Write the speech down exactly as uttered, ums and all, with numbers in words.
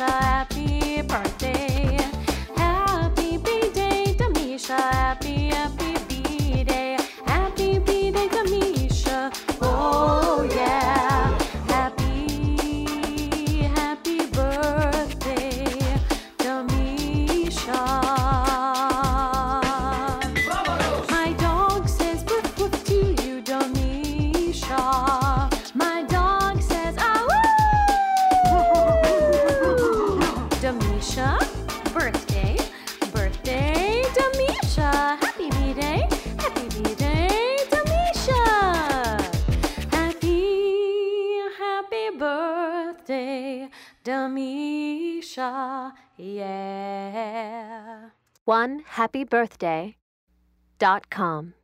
Misha, happy birthday. Happy B-Day to Misha, happy, happy B-Day. Happy B-Day to Misha, oh yeah. Happy, happy birthday to Misha. My dog says woof woof to you, Domisha. My dog says ah woo. Domisha, birthday, birthday, Domisha. Happy B-Day, happy B-Day, Domisha. Happy, happy birthday, Domisha. Yeah. one happy birthday dot com